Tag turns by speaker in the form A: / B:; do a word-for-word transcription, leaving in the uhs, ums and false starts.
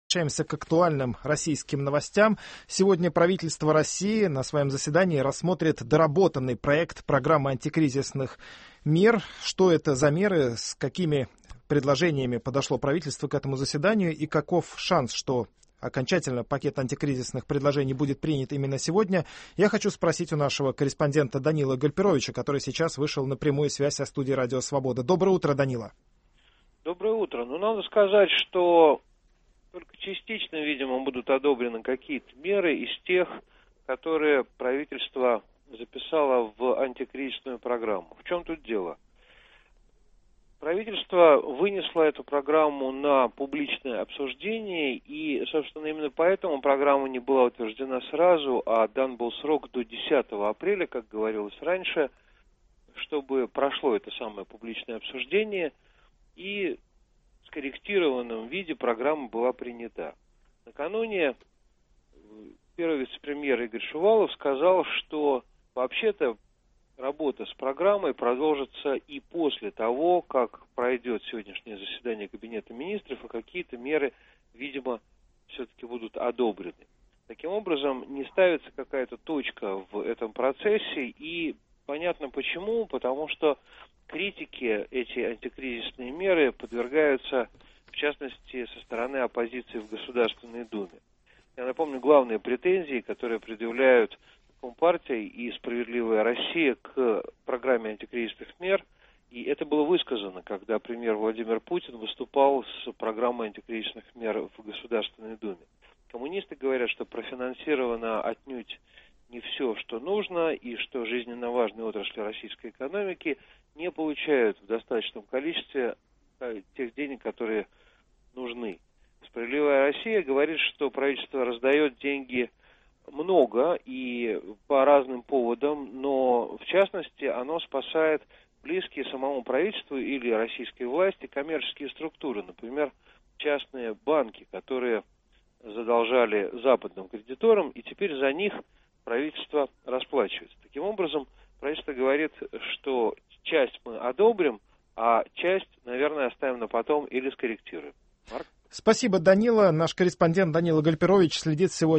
A: Возвращаемся к актуальным российским новостям. Сегодня правительство России на своем заседании рассмотрит доработанный проект программы антикризисных мер. Что это за меры, с какими предложениями подошло правительство к этому заседанию и каков шанс, что окончательно пакет антикризисных предложений будет принят именно сегодня, я хочу спросить у нашего корреспондента Данила Гальперовича, который сейчас вышел на прямую связь со студией «Радио Свобода». Доброе утро, Данила.
B: Доброе утро. Ну, надо сказать, что только частично, видимо, будут одобрены какие-то меры из тех, которые правительство записало в антикризисную программу. В чем тут дело? Правительство вынесло эту программу на публичное обсуждение, и, собственно, именно поэтому программа не была утверждена сразу, а дан был срок до десятого апреля, как говорилось раньше, чтобы прошло это самое публичное обсуждение, и в скорректированном виде программа была принята. Накануне первый вице-премьер Игорь Шувалов сказал, что вообще-то работа с программой продолжится и после того, как пройдет сегодняшнее заседание Кабинета министров, и какие-то меры, видимо, все-таки будут одобрены. Таким образом, не ставится какая-то точка в этом процессе, и понятно почему, потому что критике эти антикризисные меры подвергаются, в частности, со стороны оппозиции в Государственной Думе. Я напомню, главные претензии, которые предъявляют Компартия и «Справедливая Россия» к программе антикризисных мер, и это было высказано, когда премьер Владимир Путин выступал с программой антикризисных мер в Государственной Думе. Коммунисты говорят, что профинансировано отнюдь не все, что нужно, и что жизненно важные отрасли российской экономики не получают в достаточном количестве тех денег, которые нужны. «Справедливая Россия» говорит, что правительство раздает деньги много и по разным поводам, но в частности оно спасает близкие самому правительству или российской власти коммерческие структуры, например, частные банки, которые задолжали западным кредиторам, и теперь за них правительство расплачивается. Таким образом, правительство говорит, что часть мы одобрим, а часть, наверное, оставим на потом или скорректируем. Марк?
A: Спасибо, Данила. Наш корреспондент Данила Гальперович следит сегодня